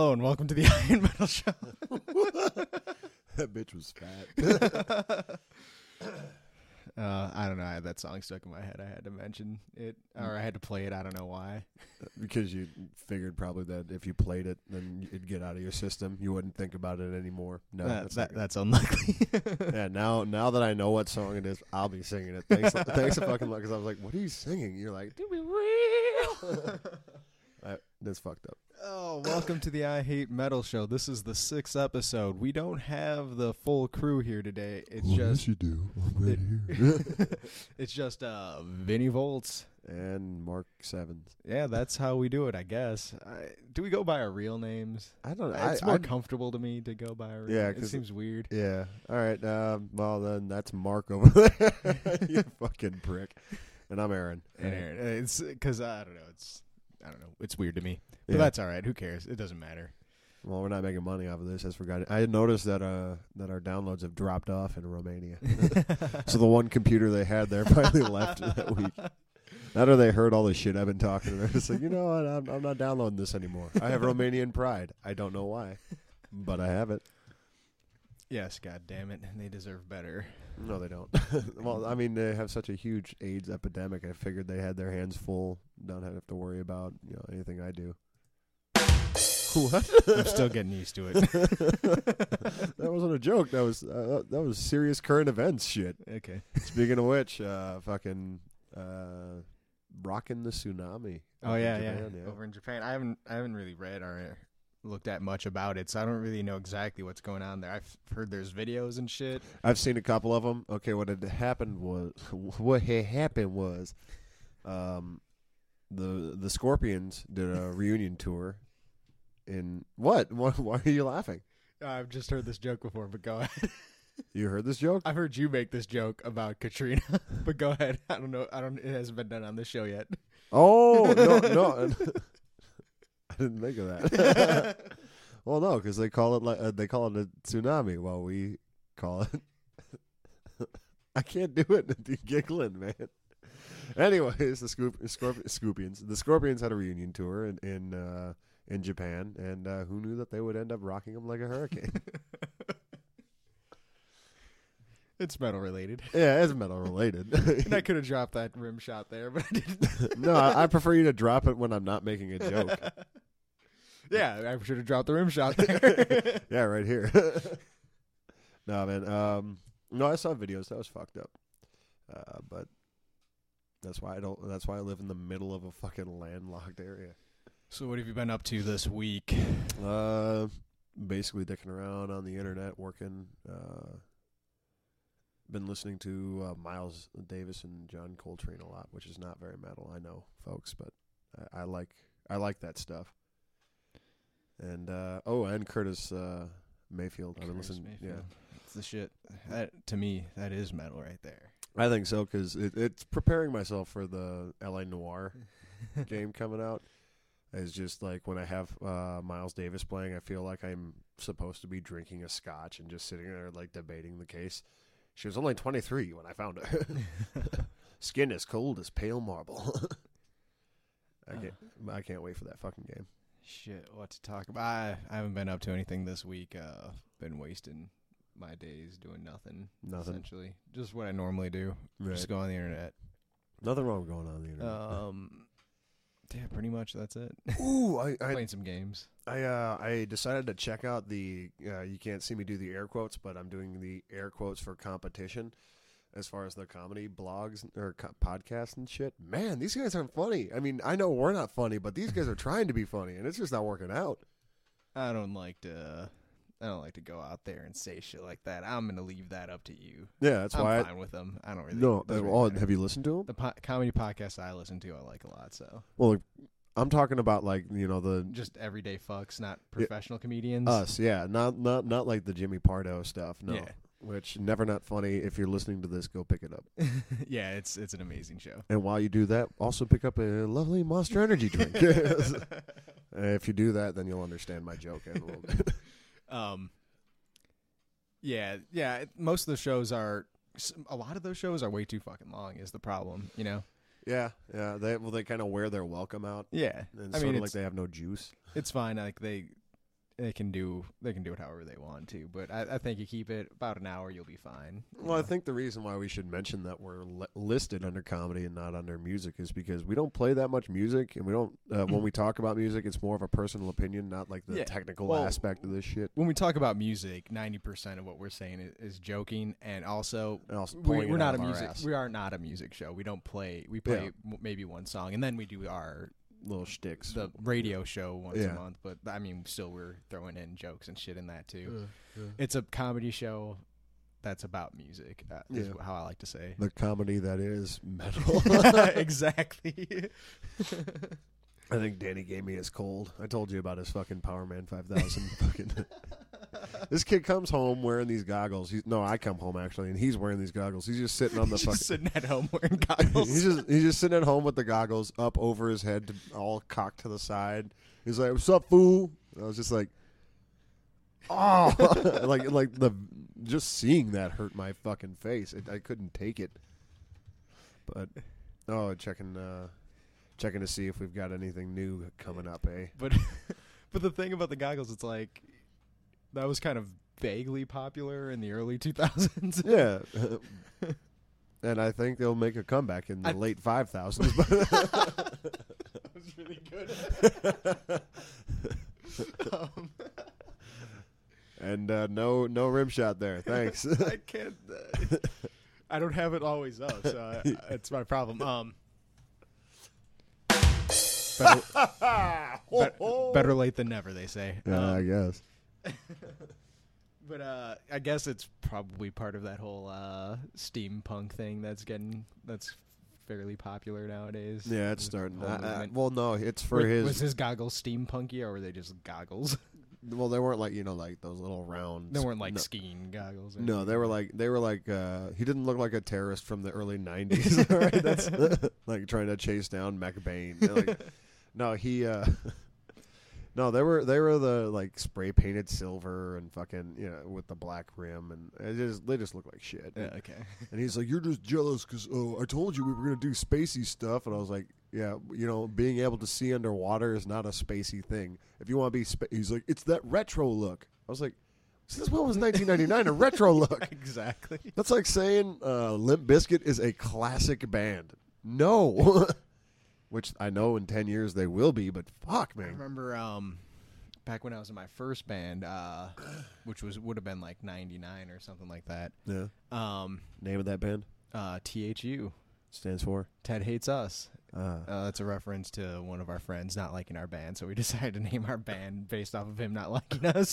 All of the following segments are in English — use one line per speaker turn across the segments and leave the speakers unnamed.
Hello and welcome to the Iron Metal Show.
That bitch was fat.
I don't know. That song stuck in my head. I had to mention it, or I had to play it. I don't know why.
Because you figured probably that if you played it, then it'd get out of your system. You wouldn't think about it anymore. No,
That's unlikely.
yeah. Now that I know what song it is, I'll be singing it. Thanks a fucking lot. Because I was like, "What are you singing?" You're like, "Do we will?" That's fucked up.
Oh, welcome to the I Hate Metal Show. This is the 6th episode. We don't have the full crew here today. It's
yes, you do. I'm right here.
It's just Vinny Volts
and Mark Sevens.
Yeah, that's how we do it, I guess. Do we go by our real names?
I don't know.
It's more comfortable to me to go by our real names. It seems weird.
Yeah. All right. Well, then that's Mark over there. You fucking prick. And I'm Aaron.
And Aaron. It's because I don't know. It's weird to me. But
Yeah.
that's all right. Who cares? It doesn't matter.
Well, we're not making money off of this. I had noticed that our downloads have dropped off in Romania. So the one computer they had there finally left that week. After they heard all the shit I've been talking, they're just like, you know what? I'm not downloading this anymore. I have Romanian pride. I don't know why, but I have it.
Yes, God damn it. They deserve better.
No, they don't. Well, I mean, they have such a huge AIDS epidemic. I figured they had their hands full. Don't have to worry about anything I do. What?
I'm still getting used to it.
That wasn't a joke. That was serious current events shit.
Okay.
Speaking of which, fucking rocking the tsunami.
Oh yeah. Over in Japan, I haven't really read or looked at much about it, so I don't really know exactly what's going on there. I've heard there's videos and shit.
I've seen a couple of them. Okay, what had happened was the Scorpions did a reunion tour. In what? Why are you laughing?
I've just heard this joke before, but go ahead.
You heard this joke?
I've heard you make this joke about Katrina, but go ahead. I don't know. It hasn't been done on this show yet.
Oh no. I didn't think of that. Well, no, because they call it a tsunami, while we call it. I can't do it. You're giggling, man. Anyways, the Scorpions had a reunion tour in Japan, and who knew that they would end up rocking them like a hurricane?
It's metal related.
Yeah, it's metal related.
And I could have dropped that rim shot there, but I didn't.
No, I prefer you to drop it when I'm not making a joke.
Yeah, I should have dropped the rim shot there.
Yeah, right here. No, man. No, I saw videos. That was fucked up. But that's why I live in the middle of a fucking landlocked area.
So what have you been up to this week?
Basically dicking around on the internet, working. Been listening to Miles Davis and John Coltrane a lot, which is not very metal, I know, folks, but I like that stuff. And and Curtis Mayfield. I've been listening. Yeah,
it's the shit. To me, that is metal right there.
I think so, because it's preparing myself for the LA Noir game coming out. It's just like when I have Miles Davis playing, I feel like I'm supposed to be drinking a scotch and just sitting there like debating the case. She was only 23 when I found her. Skin as cold as pale marble. I can't wait for that fucking game.
Shit, what to talk about? I haven't been up to anything this week. Been wasting my days doing nothing. Essentially. Just what I normally do.
Right.
Just go on the internet.
Nothing wrong going on the internet.
Yeah, pretty much that's it.
Ooh,
playing some games.
I decided to check out the you can't see me do the air quotes, but I'm doing the air quotes for competition as far as the comedy blogs or podcasts and shit. Man, these guys aren't funny. I mean, I know we're not funny, but these guys are trying to be funny, and it's just not working out.
I don't like to go out there and say shit like that. I'm gonna leave that up to you.
Yeah, that's why
I'm fine with them. I don't really.
No, have you listened to them?
The comedy podcasts I listen to, I like a lot. So.
Well, I'm talking about like the
just everyday fucks, not professional comedians.
Us, yeah, not like the Jimmy Pardo stuff. No,
yeah.
Which never not funny. If you're listening to this, go pick it up.
Yeah, it's an amazing show.
And while you do that, also pick up a lovely Monster Energy drink. If you do that, then you'll understand my joke in a little bit.
Yeah. Most of the shows a lot of those shows are way too fucking long. Is the problem,
Yeah. They kind of wear their welcome out.
Yeah,
And sort of like they have no juice.
It's fine. Like they can do it however they want to. But I think you keep it about an hour, you'll be fine.
Well, I think the reason why we should mention that we're listed under comedy and not under music is because we don't play that much music, and we don't. When we talk about music, it's more of a personal opinion, not like the technical aspect of this shit.
When we talk about music, 90% of what we're saying is joking, and also
we're
not a music. We are not a music show. We don't play. We play maybe one song, and then we do our
little shticks,
the radio show once a month. But I mean, still we're throwing in jokes and shit in that too. It's a comedy show that's about music. Is how I like to say
the comedy that is metal.
Exactly.
I think Danny gave me his cold. I told you about his fucking Power Man 5000 fucking. This kid comes home wearing these goggles. I come home actually, and he's wearing these goggles. He's just sitting on the fucking.
Sitting at home wearing goggles.
he's just sitting at home with the goggles up over his head, all cocked to the side. He's like, "What's up, fool?" And I was just like, "Oh," like just seeing that hurt my fucking face. I couldn't take it. But checking to see if we've got anything new coming up, eh?
But the thing about the goggles, it's like that was kind of vaguely popular in the early 2000s.
Yeah. And I think they'll make a comeback in the late 5000s.
That was really good.
And no rim shot there. Thanks.
I can't. I don't have it always up, so it's my problem. Better late than never, they say.
Yeah, I guess.
But I guess it's probably part of that whole steampunk thing that's fairly popular nowadays.
Yeah, it's starting. Well, no, it's for his.
Was his goggles steampunky, or were they just goggles?
Well, they weren't like like those little round.
They weren't like skiing goggles.
No, they were like he didn't look like a terrorist from the early 90s. Right? That's like trying to chase down McBain. Like, no, he. No, they were the like spray painted silver and fucking with the black rim, and they just look like shit.
Yeah, okay.
And he's like, "You're just jealous because I told you we were gonna do spacey stuff," and I was like, "Yeah, being able to see underwater is not a spacey thing. If you want to be," he's like, "It's that retro look." I was like, "Since when was 1999 a retro look?"
Exactly.
That's like saying Limp Bizkit is a classic band. No. Which I know in 10 years they will be, but fuck, man.
I remember back when I was in my first band, which would have been like 99 or something like that.
Yeah. Name of that band?
THU.
Stands for?
Ted Hates Us. That's a reference to one of our friends not liking our band, so we decided to name our band based off of him not liking us.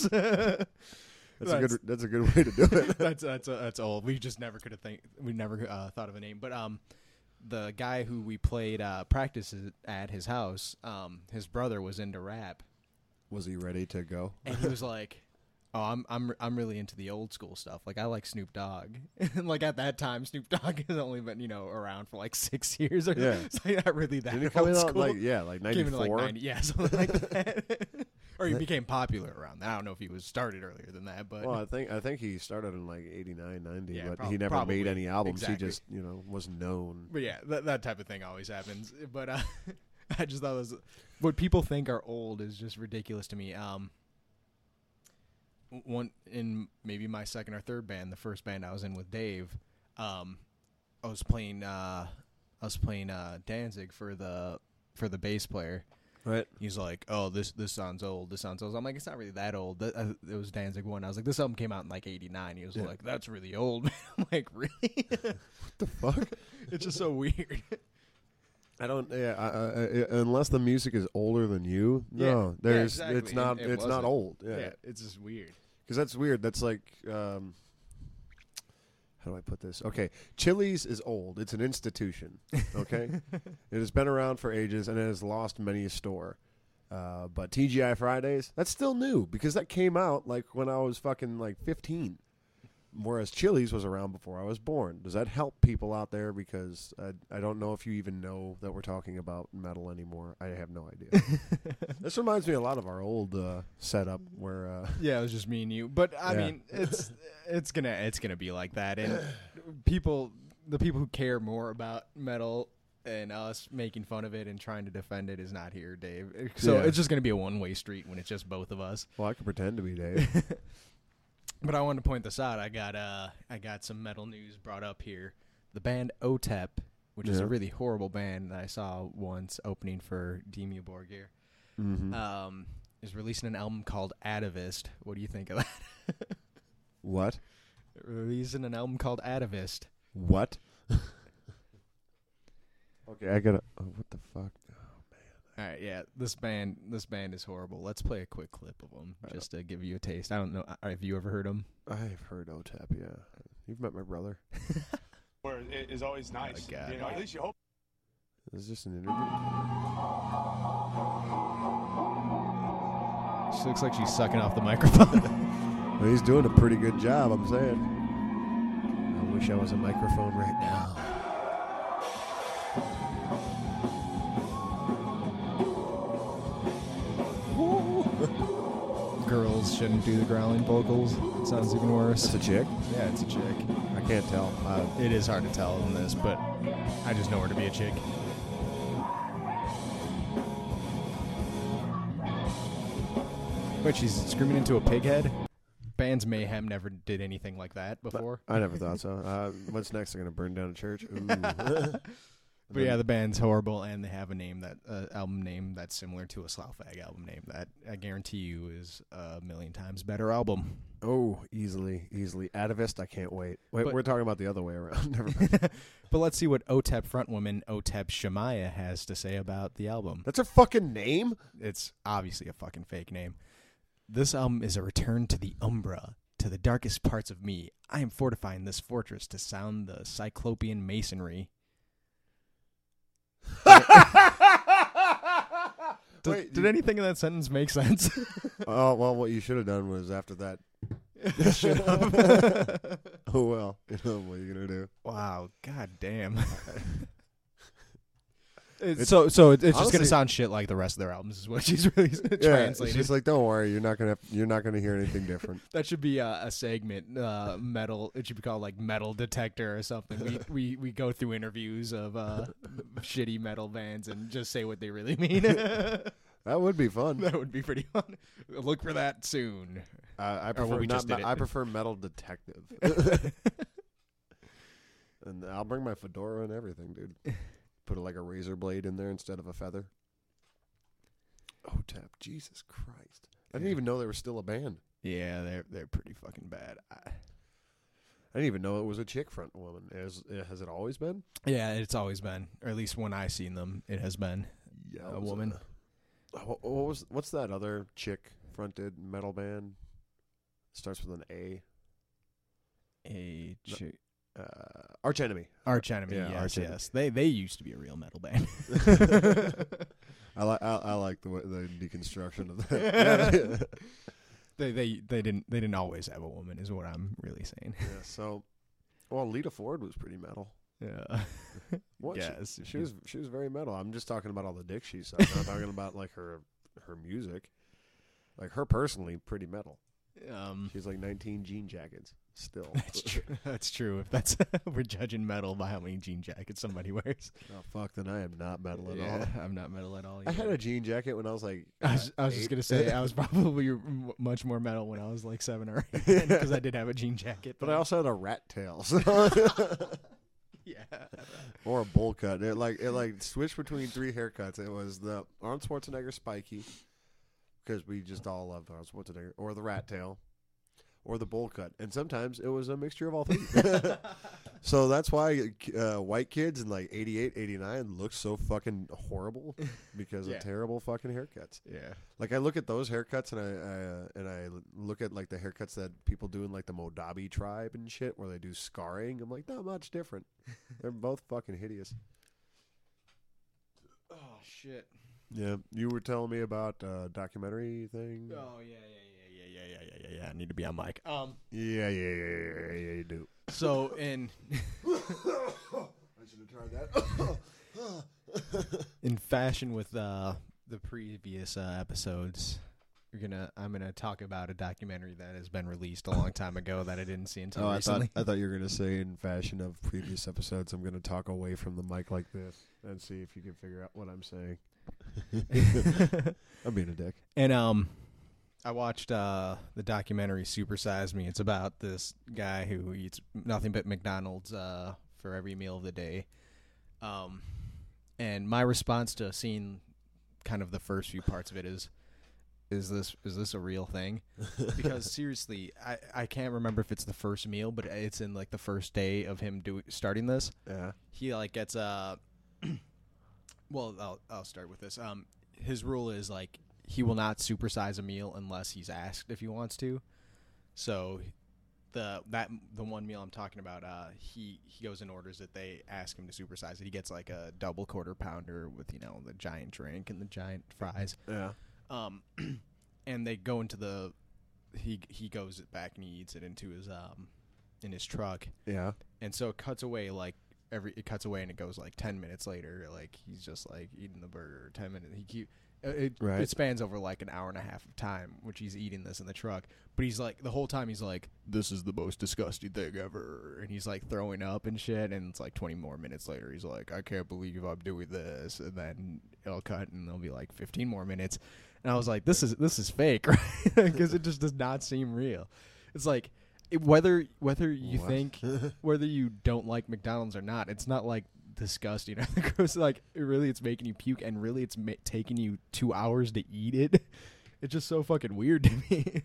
That's a good way to do it.
That's old. We just never thought of a name, but the guy who we played practice at his house, his brother was into rap.
Was he ready to go?
And he was like, "Oh, I'm really into the old school stuff. Like I like Snoop Dogg." And like at that time, Snoop Dogg has only been around for like 6 years. Or so not really that
Did he
old
come
school.
Like 94?
Yeah, something like that. Or he became popular around that. I don't know if he was started earlier than that, but
well, I think he started in like 89, 90,
yeah,
but he never made any albums.
Exactly.
He just was known.
But yeah, that type of thing always happens. But I just thought what people think are old is just ridiculous to me. One in maybe my second or third band, the first band I was in with Dave, I was playing Danzig for the bass player.
Right.
He's like, "Oh, this sounds old. This sounds old." I'm like, "It's not really that old." It was Danzig 1. I was like, "This album came out in like '89." He was like, "That's really old." I'm like, "Really?"
What the fuck?
It's just so weird.
I don't. Yeah. Unless the music is older than you, no. There's.
Exactly.
It's not. It's not old. Yeah.
It's just weird.
Because that's weird. That's like. How do I put this? Okay, Chili's is old. It's an institution. Okay, it has been around for ages and it has lost many a store. But TGI Fridays, that's still new because that came out like when I was fucking like 15. Whereas Chili's was around before I was born. Does that help people out there? Because I don't know if you even know that we're talking about metal anymore. I have no idea. This reminds me a lot of our old setup where.
Yeah, it was just me and you. But I mean, it's gonna be like that, and the people who care more about metal and us making fun of it and trying to defend it is not here, Dave. So it's just going to be a one-way street when it's just both of us.
Well, I could pretend to be Dave.
But I wanted to point this out. I got some metal news brought up here. The band OTEP, which is a really horrible band that I saw once opening for Dimmu Borgir, is releasing an album called Atavist. What do you think of that?
What?
Releasing an album called Atavist.
What? Okay, I gotta. Oh, what the fuck? Oh man.
All right, yeah, this band is horrible. Let's play a quick clip of them just to give you a taste. I don't know. Have you ever heard them?
I've heard OTEP. Yeah, you've met my brother.
Where it is always nice.
Oh, God.
You know, at least you hope.
Is this an interview?
She looks like she's sucking off the microphone.
Well, he's doing a pretty good job, I'm saying. I wish I was a microphone right now.
Girls shouldn't do the growling vocals. It sounds even worse.
That's a chick?
Yeah, it's a chick.
I can't tell.
It is hard to tell in this, but I just know her to be a chick. Wait, she's screaming into a pig head? Bands Mayhem never did anything like that before.
I never thought so. What's next? They're going to burn down a church? Ooh.
But yeah, the band's horrible, and they have a name album name that's similar to a Slough-Fag album name that I guarantee you is a million times better album.
Oh, easily. Atavist, I can't wait. Wait, we're talking about the other way around. Never mind.
But let's see what OTEP frontwoman OTEP Shemaya has to say about the album.
That's her fucking name?
It's obviously a fucking fake name. This album is a return to the Umbra, to the darkest parts of me. I am fortifying this fortress to sound the Cyclopean masonry. Did anything in that sentence make sense?
Oh, well, what you should have done was after that.
Shut up.
Oh, well. You know what you're going to do.
Wow. God damn. It's just going to sound shit like the rest of their albums is what she's really translating.
She's like, don't worry, you're not gonna hear anything different.
That should be a segment, metal. It should be called like Metal Detector or something. We go through interviews of shitty metal bands and just say what they really mean.
That would be fun.
That would be pretty fun. Look for that soon.
I prefer Metal Detective. And I'll bring my fedora and everything, dude. Put like a razor blade in there instead of a feather. OTEP, Jesus Christ! I didn't even know they were still a band.
Yeah, they're pretty fucking bad.
I didn't even know it was a chick front woman. Has it always been?
Yeah, it's always been, or at least when I've seen them, it has been a woman.
What's that other chick fronted metal band? Starts with an A. Arch Enemy.
Arch Enemy,
yeah,
yes,
Arch Enemy.
yes. They used to be a real metal band.
I like the deconstruction of that.
They didn't always have a woman, is what I'm really saying.
Yeah. So, well, Lita Ford was pretty metal.
Yeah.
What?
Yes.
She was very metal. I'm just talking about all the dick she sucked. I'm not talking about like her music. Like her personally, pretty metal. She's like 19 jean jackets still.
That's true. That's true. If that's we're judging metal by how many jean jackets somebody wears.
Oh fuck! Then I am not metal at all.
I'm not metal at all.
I had a jean jacket when I was like.
I was just gonna say I was probably much more metal when I was like 7 or 8 because I did have a jean jacket.
But I also had a rat tail. So
yeah.
Or a bowl cut. It switched between 3 haircuts. It was the Arnold Schwarzenegger spiky. Because we just all loved Arnold Schwarzenegger, or the rat tail, or the bowl cut, and sometimes it was a mixture of all 3. So that's why white kids in like 88, 89 look so fucking horrible because of terrible fucking haircuts.
Yeah,
like I look at those haircuts and I look at like the haircuts that people do in like the Modabi tribe and shit, where they do scarring. I'm like, not much different. They're both fucking hideous.
Oh shit.
Yeah, you were telling me about documentary thing.
Oh yeah. I need to be on mic.
Yeah, you do.
So in
I should have tried that.
in fashion with the previous episodes, I'm gonna talk about a documentary that has been released a long time ago that I didn't see until
I
recently.
thought you were gonna say, in fashion of previous episodes, I'm gonna talk away from the mic like this and see if you can figure out what I'm saying. I'm being a dick.
And I watched the documentary Super Size Me. It's about this guy who eats nothing but McDonald's for every meal of the day. And my response to seeing kind of the first few parts of it is this a real thing? Because seriously, I can't remember if it's the first meal, but it's in like the first day of him starting this.
Yeah.
He like gets well, I'll start with this. His rule is like he will not supersize a meal unless he's asked if he wants to. So the one meal I'm talking about, he goes and orders it. They ask him to supersize it. He gets like a double quarter pounder with the giant drink and the giant fries.
Yeah.
And they go into he goes back and he eats it into his in his truck.
Yeah.
And so it cuts away and it goes like 10 minutes later, like he's just like eating the burger. 10 minutes. It spans over like an hour and a half of time, which he's eating this in the truck. But he's like, the whole time he's like, this is the most disgusting thing ever. And he's like throwing up and shit. And it's like 20 more minutes later, he's like, I can't believe I'm doing this. And then it'll cut and there'll be like 15 more minutes. And I was like, this is fake, right? Because it just does not seem real. It's like, whether you think, whether you don't like McDonald's or not, it's not like disgusting or gross. Like, it's making you puke, and really it's taking you 2 hours to eat it. It's just so fucking weird to me.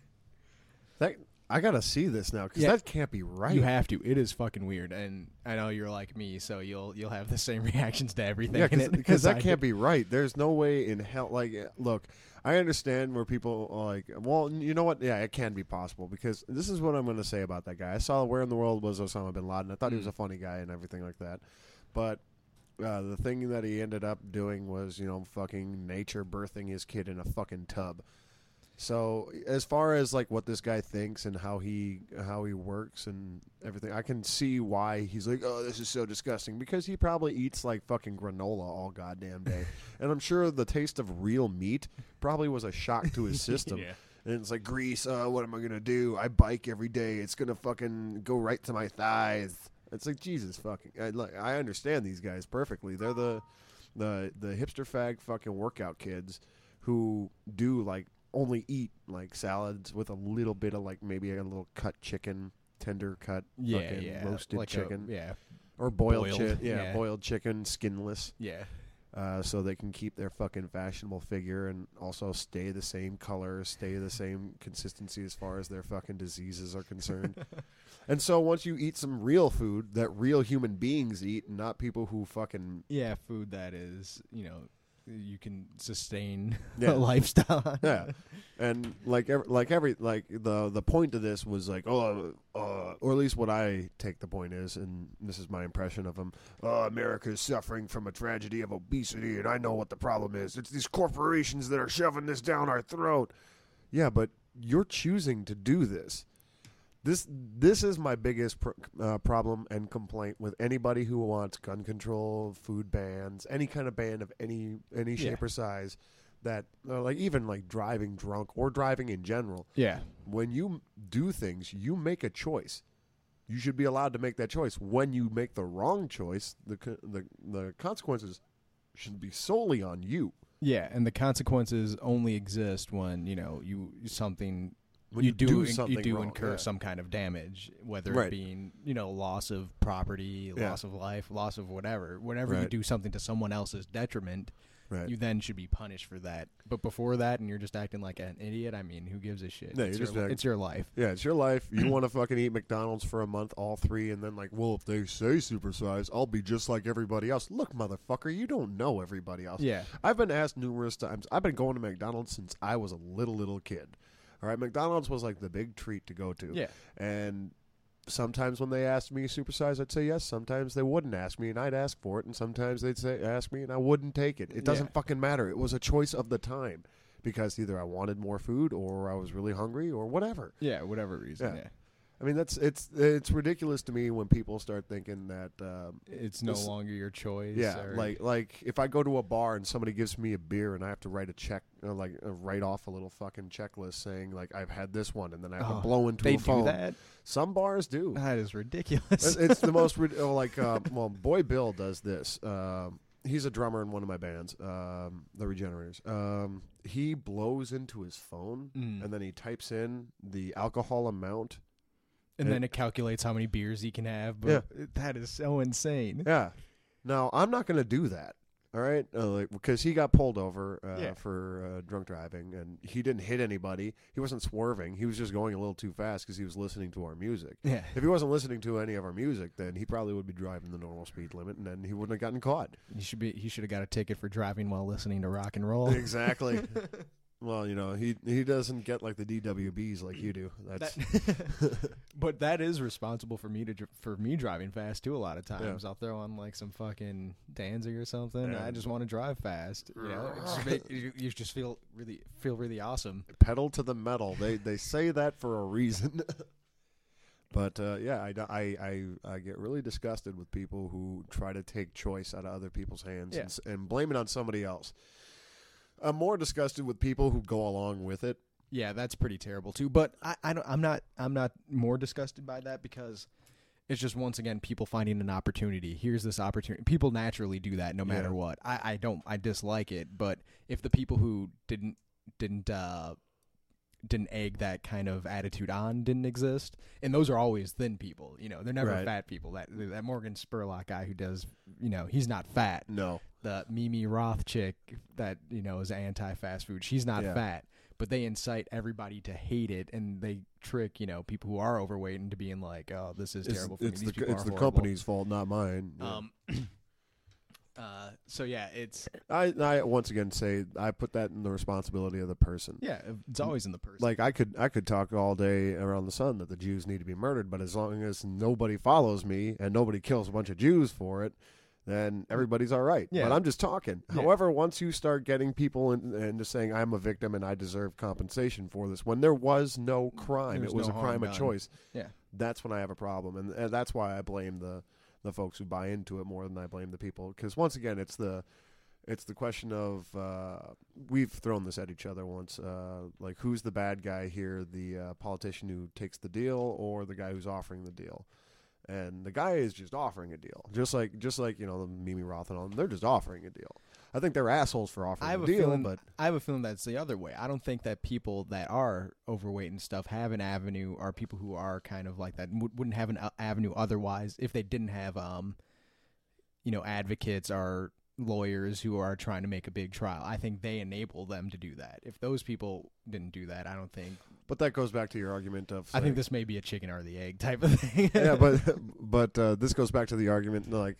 I gotta see this now, because that can't be right.
You have to. It is fucking weird, and I know you're like me, so you'll have the same reactions to everything.
Yeah, because that can't be right. There's no way in hell. Like, look, I understand where people are like, well, you know what? Yeah, it can be possible, because this is what I'm going to say about that guy. I saw Where in the World Was Osama bin Laden. I thought he was a funny guy and everything like that, but the thing that he ended up doing was, fucking nature birthing his kid in a fucking tub. So as far as like what this guy thinks and how he works and everything, I can see why he's like, oh, this is so disgusting, because he probably eats like fucking granola all goddamn day. And I'm sure the taste of real meat probably was a shock to his system.
Yeah.
And it's like, grease, what am I going to do? I bike every day. It's going to fucking go right to my thighs. It's like, Jesus fucking, I understand these guys perfectly. They're the hipster fag fucking workout kids who do like only eat like salads with a little bit of like maybe a little cut chicken, tender cut, roasted
like
chicken, or boiled chicken,
yeah.
boiled chicken, skinless,
Yeah.
so they can keep their fucking fashionable figure and also stay the same color, stay the same consistency as far as their fucking diseases are concerned. And so once you eat some real food that real human beings eat, and not people who fucking
food that is, you can sustain a lifestyle on.
Yeah. And the point of this was like, or at least what I take the point is, and this is my impression of him, America is suffering from a tragedy of obesity, and I know what the problem is. It's these corporations that are shoving this down our throat. Yeah, but you're choosing to do this. This is my biggest problem and complaint with anybody who wants gun control, food bans, any kind of ban of any shape or size, that like even like driving drunk or driving in general.
Yeah.
When you do things, you make a choice. You should be allowed to make that choice. When you make the wrong choice, the consequences should be solely on you.
Yeah, and the consequences only exist when
When you do something
you do
wrong,
incur some kind of damage, whether
Right.
it being loss of property, loss of life, loss of whatever. Whenever you
Right.
do something to someone else's detriment,
Right.
you then should be punished for that. But before that, and you're just acting like an idiot, I mean, who gives a shit?
Yeah,
it's,
you're just
it's your life.
Yeah, it's your life. You want to fucking eat McDonald's for a month, all three, and then like, well, if they say supersize, I'll be just like everybody else. Look, motherfucker, you don't know everybody else.
Yeah.
I've been asked numerous times. I've been going to McDonald's since I was a little kid. All right, McDonald's was like the big treat to go to.
Yeah.
And sometimes when they asked me supersize, I'd say yes. Sometimes they wouldn't ask me, and I'd ask for it. And sometimes they'd ask me, and I wouldn't take it. It doesn't fucking matter. It was a choice of the time, because either I wanted more food, or I was really hungry, or whatever.
Yeah, whatever reason. Yeah.
I mean, it's ridiculous to me when people start thinking that
It's no longer your choice.
yeah,
or,
like if I go to a bar and somebody gives me a beer and I have to write a check, write off a little fucking checklist saying like I've had this one and then I have to blow into
they
a phone.
do that.
Some bars do.
That is ridiculous.
It's the most well, Boy Bill does this. He's a drummer in one of my bands, the Regenerators. He blows into his phone and then he types in the alcohol amount.
And then it calculates how many beers he can have. But that is so insane.
Yeah. Now, I'm not going to do that. All right? Because he got pulled over for drunk driving, and he didn't hit anybody. He wasn't swerving. He was just going a little too fast because he was listening to our music.
Yeah.
If he wasn't listening to any of our music, then he probably would be driving the normal speed limit, and then he wouldn't have gotten caught.
He should have got a ticket for driving while listening to rock and roll.
Exactly. Well, he doesn't get like the DWBs like you do.
But that is responsible for me driving fast too. A lot of times, I'll throw on like some fucking Danzig or something.
Yeah.
I just want to drive fast. You just feel really awesome.
Pedal to the metal. They say that for a reason. But I get really disgusted with people who try to take choice out of other people's hands and blame it on somebody else. I'm more disgusted with people who go along with it.
Yeah, that's pretty terrible too. But I'm not more disgusted by that because it's just once again people finding an opportunity. Here's this opportunity. People naturally do that no matter what. I dislike it. But if the people who didn't egg that kind of attitude on didn't exist, and those are always thin people. They're never fat people. That Morgan Spurlock guy who does, he's not fat.
No.
The Mimi Roth chick that is anti-fast food, she's not fat, but they incite everybody to hate it, and they trick people who are overweight into being like, oh, this is terrible for me. These people
it's
are
the
horrible.
company's fault, not mine.
So yeah, it's
I once again say I put that in the responsibility of the person.
Yeah, it's always in the person.
Like I could talk all day around the sun that the Jews need to be murdered, but as long as nobody follows me and nobody kills a bunch of Jews for it, then everybody's all right.
Yeah.
But I'm just talking.
Yeah.
However, once you start getting people into saying I'm a victim and I deserve compensation for this, when there was no crime, it was
no
a crime
harm
of
done.
choice.
Yeah,
That's when I have a problem, and that's why I blame the folks who buy into it more than I blame the people. Because once again, it's the question of we've thrown this at each other once. Like who's the bad guy here? The politician who takes the deal, or the guy who's offering the deal? And the guy is just offering a deal, just like the Mimi Roth and all. They're just offering a deal. I think they're assholes for offering a deal, but
I have a feeling that's the other way. I don't think that people that are overweight and stuff have an avenue, or people who are kind of like that wouldn't have an avenue otherwise if they didn't have advocates or lawyers who are trying to make a big trial. I think they enable them to do that. If those people didn't do that, I don't think.
But that goes back to your argument of.
I think this may be a chicken or the egg type of thing.
Yeah, but this goes back to the argument like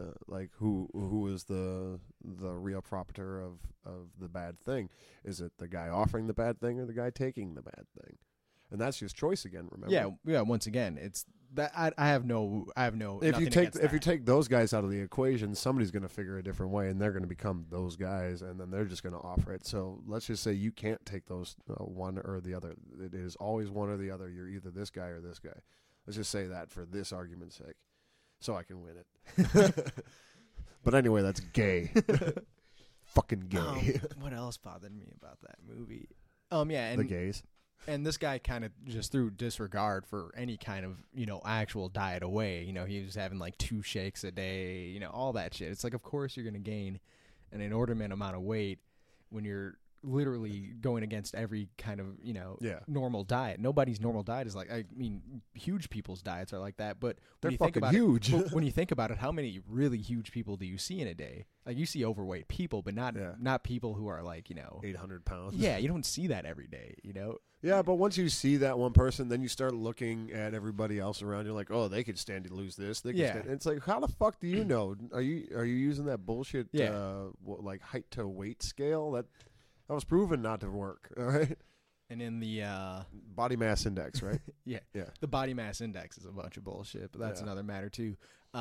who is the real proprietor of the bad thing? Is it the guy offering the bad thing or the guy taking the bad thing? And that's just choice again. Remember?
Yeah. Once again, it's that I have no.
If you take those guys out of the equation, somebody's going to figure a different way, and they're going to become those guys, and then they're just going to offer it. So let's just say you can't take those one or the other. It is always one or the other. You're either this guy or this guy. Let's just say that for this argument's sake, so I can win it. But anyway, that's gay. Fucking gay.
What else bothered me about that movie? Yeah, and
the gays.
And this guy kind of just threw disregard for any kind of, actual diet away. He was having like 2 shakes a day, all that shit. It's like, of course you're going to gain an inordinate amount of weight when you're literally going against every kind of, normal diet. Nobody's normal diet is like, huge people's diets are like that, but
they're
when you
fucking
think about
huge.
When you think about it, how many really huge people do you see in a day? Like you see overweight people, but not people who are like,
800 pounds.
Yeah, you don't see that every day,
Yeah, but once you see that one person, then you start looking at everybody else around. You're like, oh, they could stand to lose this. They could stand. It's like, how the fuck do you know? Are you using that bullshit like height to weight scale? That was proven not to work. All right.
And in the
body mass index, right?
Yeah. The body mass index is a bunch of bullshit, but that's another matter too.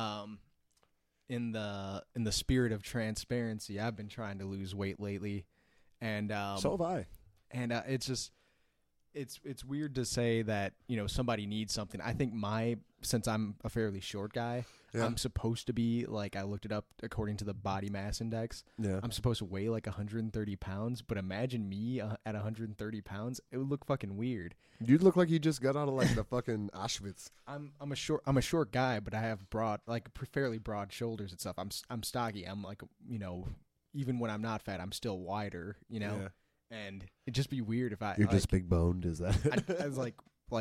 In the spirit of transparency, I've been trying to lose weight lately, and
so have I.
And it's just it's weird to say that, somebody needs something. I think since I'm a fairly short guy,
Yeah.
I'm supposed to be like, I looked it up according to the body mass index.
Yeah.
I'm supposed to weigh like 130 pounds, but imagine me at 130 pounds. It would look fucking weird.
You'd look like you just got out of like the fucking Auschwitz.
I'm a short guy, but I have fairly broad shoulders and stuff. I'm stocky. I'm like, even when I'm not fat, I'm still wider,
Yeah.
And it'd just be weird if
You're just big boned, is that it?
I was like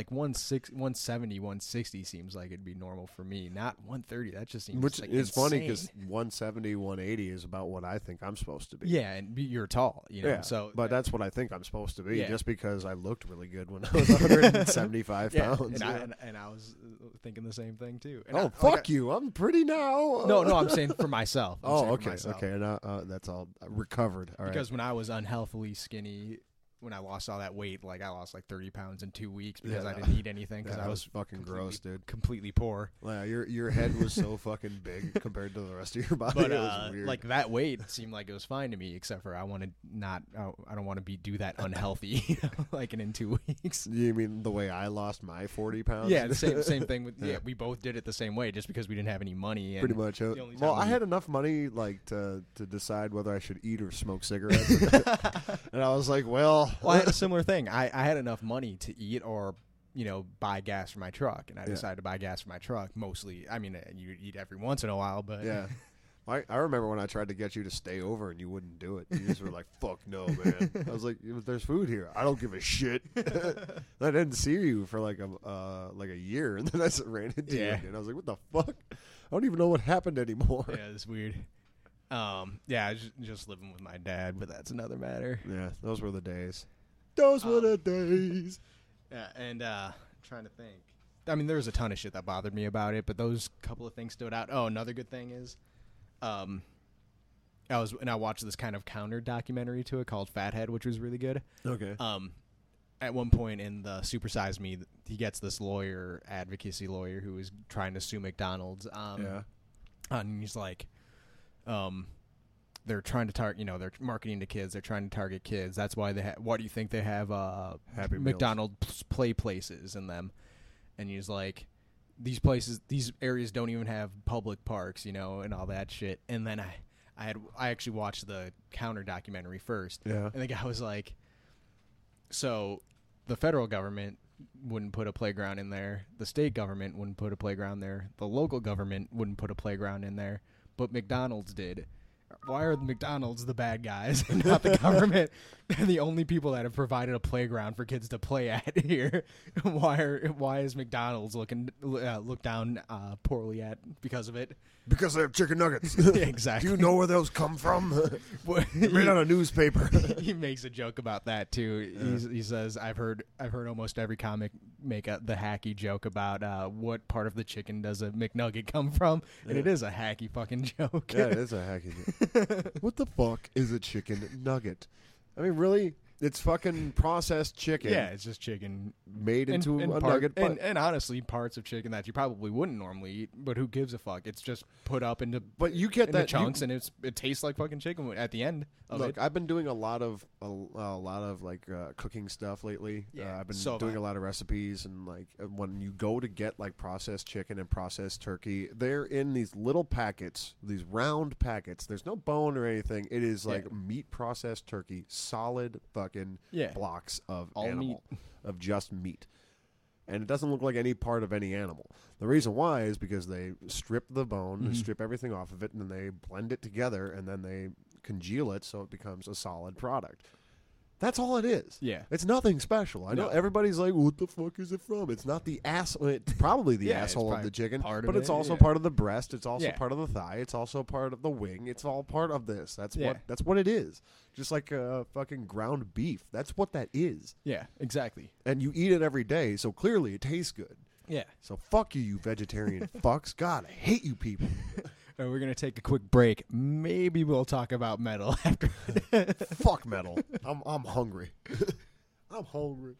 170, 160 seems like it'd be normal for me. Not 130. That just seems
Which
like
is funny
insane.
because 170, 180 is about what I think I'm supposed to be.
Yeah, and you're tall,
Yeah,
So,
but that's what I think I'm supposed to be,
Yeah.
just because I looked really good when I was 175
yeah,
pounds.
and I was thinking the same thing too. And
Oh, fuck you! I'm pretty now.
No, I'm saying for myself. I'm saying for
okay,
myself.
okay. Now that's all recovered. All right.
Because when I was unhealthily skinny, when I lost all that weight, like I lost like 30 pounds in 2 weeks because
Yeah,
I didn't eat anything because
that
I
was
was
fucking gross, dude.
completely poor.
Yeah, your head was so fucking big compared to the rest of your body.
But
it was weird.
like that weight seemed like it was fine to me, except for I don't want to do that unhealthy like in 2 weeks.
You mean the way I lost my 40 pounds?
Yeah, the same thing with
Yeah.
we both did it the same way, just because we didn't have any money. And
Pretty much.
the only
Well,
time
I
we-
had enough money like to decide whether I should eat or smoke cigarettes, and I was like, well,
I had a similar thing. I had enough money to eat or buy gas for my truck, and I
Yeah.
decided to buy gas for my truck. Mostly, I mean, you eat every once in a while, but
yeah. I remember when I tried to get you to stay over and you wouldn't do it. You just were like, fuck no, man. I was like, there's food here. I don't give a shit. I didn't see you for like a year, and then I just ran into you
Yeah.
again. I was like, what the fuck? I don't even know what happened anymore.
yeah, it's weird. Yeah, I was just living with my dad, but that's another matter.
Yeah, those were the days. Those were the days.
Yeah, and trying to think. I mean, there was a ton of shit that bothered me about it, but those couple of things stood out. Oh, another good thing is, I watched this kind of counter documentary to it called Fathead, which was really good.
Okay.
At one point in the Super Size Me, he gets this advocacy lawyer, who is trying to sue McDonald's.
Yeah.
And he's like, they're trying to target, they're marketing to kids. They're trying to target kids. That's why why do you think they have
Happy Meals.
McDonald's play places in them? And he's like, these areas don't even have public parks, and all that shit. And then I actually watched the counter documentary first.
Yeah.
And the guy was like, so the federal government wouldn't put a playground in there. The state government wouldn't put a playground there. The local government wouldn't put a playground in there. But McDonald's did. Why are the McDonald's the bad guys and not the government? They're the only people that have provided a playground for kids to play at here. Why is McDonald's looked down poorly at because of it?
Because they have chicken nuggets.
Exactly.
Do you know where those come from? They're made out of newspaper.
He makes a joke about that too. He says, "I've heard almost every comic make the hacky joke about what part of the chicken does a McNugget come from," and it is a hacky fucking joke.
Yeah, it is a hacky joke. What the fuck is a chicken nugget? I mean, really? It's fucking processed chicken.
Yeah, it's just chicken
Made into a nugget.
and honestly, parts of chicken that you probably wouldn't normally eat. But who gives a fuck? It's just put up into
But you get
into
that
chunks, and it tastes like fucking chicken at the end of
Look,
it.
I've been doing a lot of like cooking stuff lately.
Yeah,
I've been
so have
doing
I.
a lot of recipes, and like when you go to get like processed chicken and processed turkey, they're in these little packets, these round packets. There's no bone or anything. It is like meat processed turkey, solid fucking blocks of
All
animal, of just meat. And it doesn't look like any part of any animal. The reason why is because they strip the bone, and strip everything off of it, and then they blend it together, and then they congeal it so it becomes a solid product. That's all it is.
Yeah.
It's nothing special. I know
No.
everybody's like, what the fuck is it from? It's not the ass. It's probably the
Yeah, it's
asshole of
probably
the chicken,
part of
but it's
it,
also
yeah.
part of the breast. It's also
Yeah.
part of the thigh. It's also part of the wing. It's all part of this. That's
Yeah.
what it is. Just like fucking ground beef. That's what that is.
Yeah, exactly.
And you eat it every day, so clearly it tastes good.
Yeah.
So fuck you, you vegetarian fucks. God, I hate you people.
We're going to take a quick break. Maybe we'll talk about metal after.
Fuck metal. I'm hungry. I'm hungry.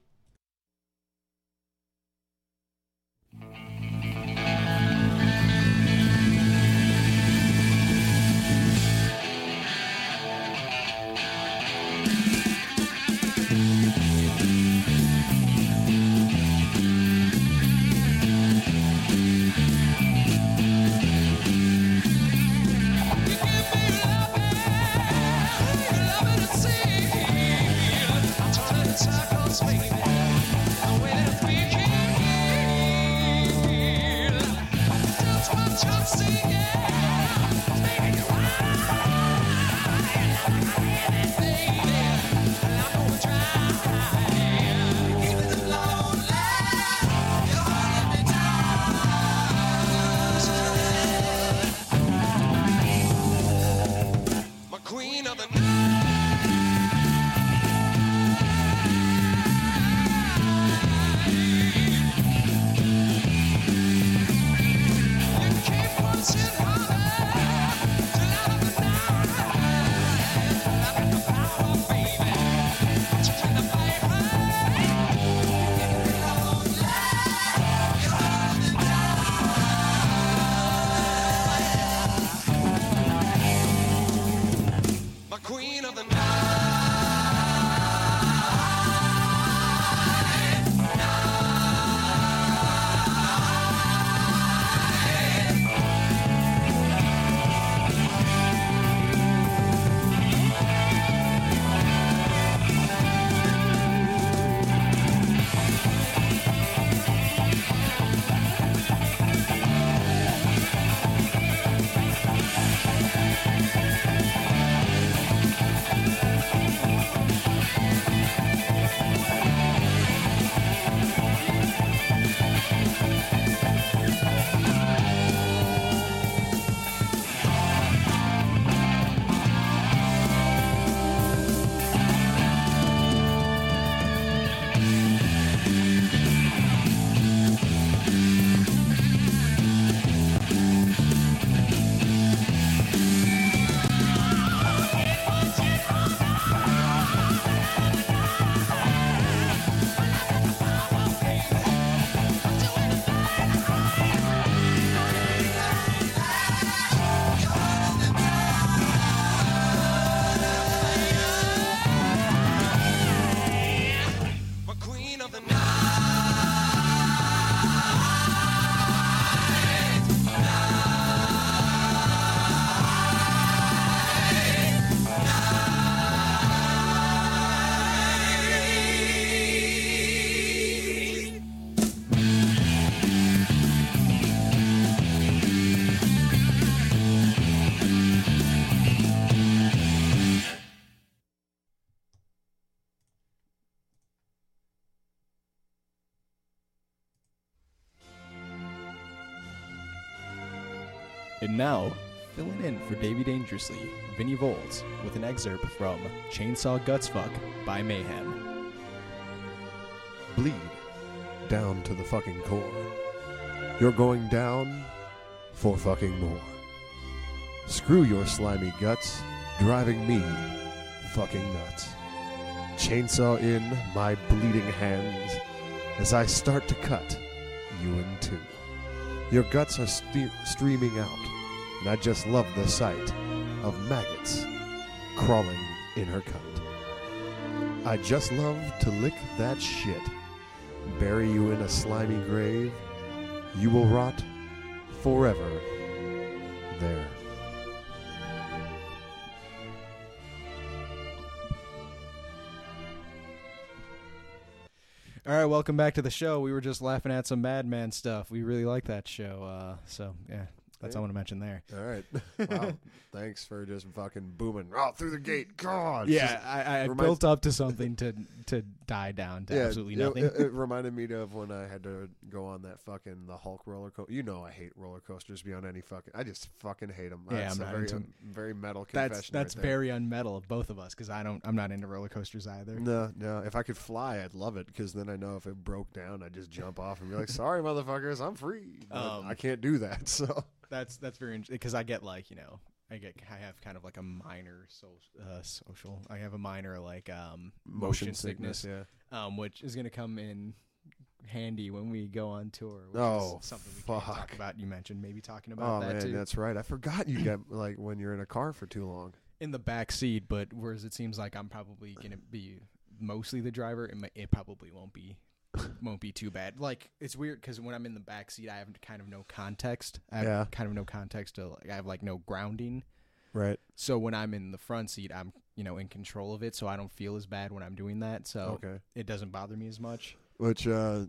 And now, filling in for Davey Dangerously, Vinny Volz with an excerpt from Chainsaw Gutsfuck by Mayhem.
Bleed down to the fucking core. You're going down for fucking more. Screw your slimy guts, driving me fucking nuts. Chainsaw in my bleeding hands as I start to cut you in two. Your guts are streaming out, and I just love the sight of maggots crawling in her cunt. I just love to lick that shit, bury you in a slimy grave. You will rot forever there.
All right, welcome back to the show. We were just laughing at some Madman stuff. We really like that show. So, yeah, that's all I want to mention there.
All right. Wow. Thanks for just fucking booming through the gate. God.
Yeah, I built up to something to die down to absolutely nothing.
It reminded me of when I had to go on that fucking the Hulk roller coaster. You know I hate roller coasters beyond any fucking. I just fucking hate them.
Yeah, I'm not into
very metal confession.
That's
right there.
very unmetal of both of us because I'm not into roller coasters either.
No. If I could fly, I'd love it because then I know if it broke down, I'd just jump off and be like, "Sorry, motherfuckers, I'm free." But I can't do that. So
that's very interesting because I get like I have kind of like a minor social. I have a minor like motion sickness, which is going to come in handy when we go on tour. Which is something we can talk about. You mentioned maybe talking about that too.
That's right. I forgot you get like when you're in a car for too long
in the back seat. But whereas it seems like I'm probably going to be mostly the driver, it probably won't be too bad. Like it's weird because when I'm in the back seat, I have kind of no context. I have I have like no grounding.
Right.
So when I'm in the front seat, I'm in control of it, so I don't feel as bad when I'm doing that. So it doesn't bother me as much.
Which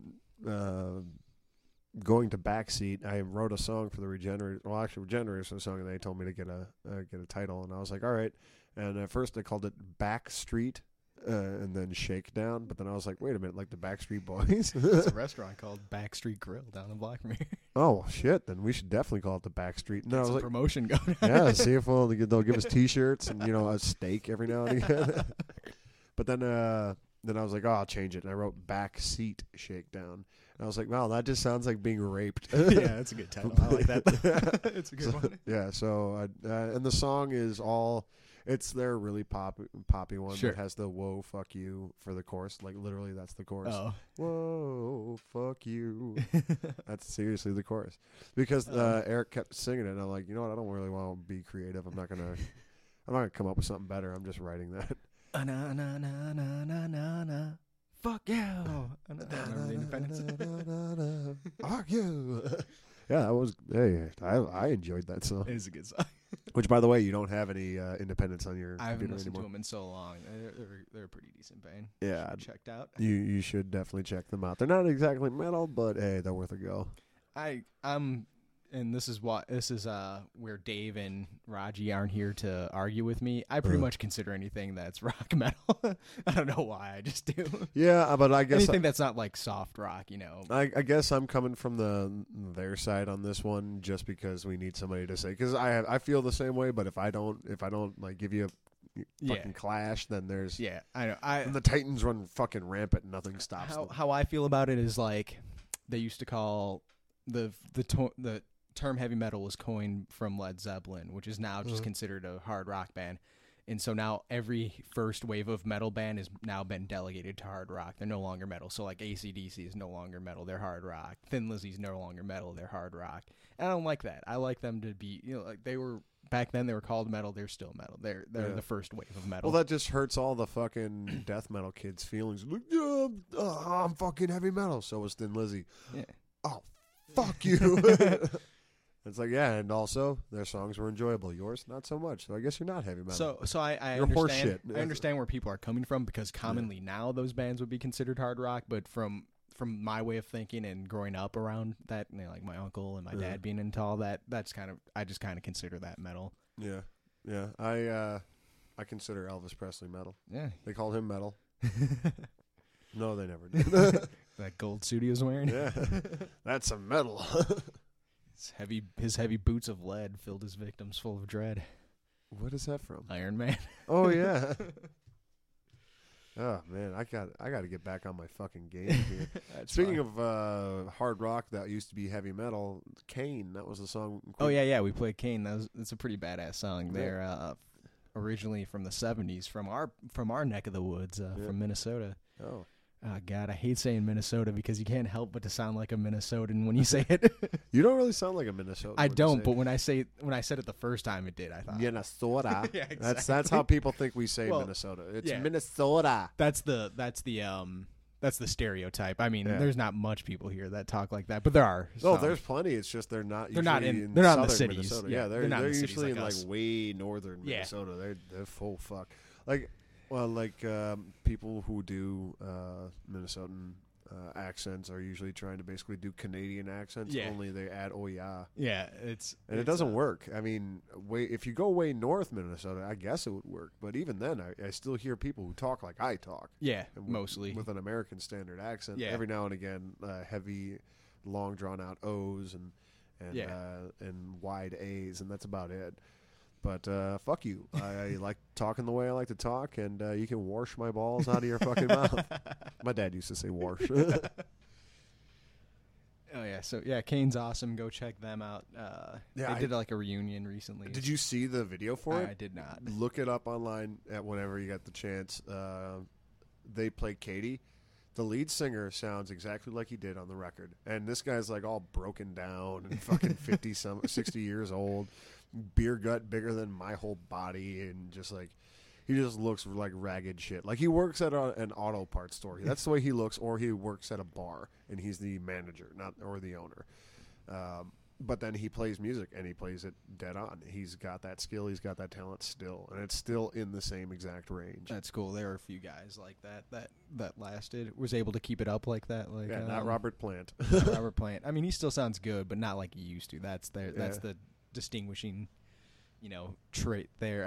going to back seat, I wrote a song for the Regenerators. Well, actually, Regenerators was a song, and they told me to get a title, and I was like, all right. And at first, I called it Back Street. And then Shakedown, but then I was like, wait a minute, like the Backstreet Boys?
It's a restaurant called Backstreet Grill down in Blackmere.
Oh, shit, then we should definitely call it the Backstreet. No,
I was like, promotion going
on. Yeah, see if they'll give us T-shirts and, a steak every now and again. But then I was like, I'll change it. And I wrote Backseat Shakedown. And I was like, wow, that just sounds like being raped.
Yeah, that's a good title. I like that. It's a good one.
Yeah, so, and the song is all... It's their really poppy one that has the "whoa, fuck you" for the chorus. Like literally, that's the chorus.
Oh.
Whoa, fuck you. That's seriously the chorus. Because Eric kept singing it, and I'm like, you know what? I don't really want to be creative. I'm not gonna come up with something better. I'm just writing that.
Na na na na na na na. Fuck you. I remember the Independence.
Fuck you. Yeah, that was. Hey, I enjoyed that song.
It is a good song.
Which, by the way, you don't have any Independence on your.
I haven't listened
anymore.
to them in so long. They're a pretty decent band.
Yeah,
checked out.
You should definitely check them out. They're not exactly metal, but hey, they're worth a go. And
this is where Dave and Raji aren't here to argue with me. I pretty much consider anything that's rock metal. I don't know why, I just do.
Yeah, but I guess
anything that's not like soft rock,
I guess I'm coming from their side on this one, just because we need somebody to say. Because I feel the same way, but if I don't like give you a fucking Clash, then there's
I know.
And the Titans run fucking rampant, and nothing stops them.
How I feel about it is like they used to call the term heavy metal was coined from Led Zeppelin, which is now just considered a hard rock band. And so now every first wave of metal band has now been delegated to hard rock. They're no longer metal. So like AC/DC is no longer metal. They're hard rock. Thin Lizzy's no longer metal. They're hard rock. And I don't like that. I like them to be, like they were back then. They were called metal. They're still metal. They're the first wave of metal.
Well, that just hurts all the fucking death metal kids' feelings. Like, I'm fucking heavy metal. So was Thin Lizzy.
Yeah.
Oh, fuck you. It's like, yeah, and also their songs were enjoyable. Yours, not so much. So I guess you're not heavy metal.
So I understand. I understand where people are coming from, because commonly now those bands would be considered hard rock. But from my way of thinking and growing up around that, like my uncle and my dad being into all that, I just kind of consider that metal.
Yeah. I consider Elvis Presley metal.
Yeah,
they called him metal. No, they never did.
That gold suit he was wearing.
Yeah, that's some metal.
His heavy boots of lead filled his victims full of dread.
What is that from?
Iron Man.
Oh yeah. Oh man, I got to get back on my fucking game here. Speaking of hard rock that used to be heavy metal, Kane, that was the song.
Oh yeah, we played Kane. That's a pretty badass song.
Yeah.
They're originally from the 70s, from our neck of the woods, from Minnesota.
Oh.
God, I hate saying Minnesota because you can't help but to sound like a Minnesotan when you say it.
You don't really sound like a Minnesotan.
I don't, but when I said it the first time, it did. I thought
Minnesota.
Yeah,
That's
exactly.
how people think we say
Well,
Minnesota. It's
yeah.
Minnesota.
that's the stereotype. I mean,
Yeah.
there's not much people here that talk like that, but there are.
Oh,
some.
there's plenty. It's just they're not
They're not
usually
in- they're not in the
southern
cities.
Minnesota.
Yeah,
they're
they're not in the cities
usually
like
in
us.
like way northern
Yeah.
Minnesota. They're full fuck. People who do Minnesotan accents are usually trying to basically do Canadian accents.
Yeah.
Only they add oh yeah.
Yeah,
And it doesn't work. I mean, if you go way north Minnesota, I guess it would work. But even then, I still hear people who talk like I talk.
Yeah,
And
mostly.
with an American standard accent.
Yeah.
Every now and again, heavy, long drawn out O's and wide A's, and that's about it. But fuck you. I like talking the way I like to talk, and you can wash my balls out of your fucking mouth. My dad used to say wash.
Oh yeah, so yeah, Kane's awesome. Go check them out.
Yeah,
they did like a reunion recently.
Did you see the video for it?
I did not.
Look it up online at whenever you get the chance. They play Katie. The lead singer sounds exactly like he did on the record. And this guy's like all broken down and fucking 60 years old. Beer gut bigger than my whole body. And just like, he just looks like ragged shit. Like he works at an auto parts store. That's the way he looks. Or he works at a bar and he's the manager, or the owner. But then he plays music, and he plays it dead on. He's got that skill. He's got that talent still, and it's still in the same exact range.
That's cool. There are a few guys like that lasted, was able to keep it up like that. Like
Not Robert Plant.
not Robert Plant. I mean, he still sounds good, but not like he used to. That's the distinguishing, trait there.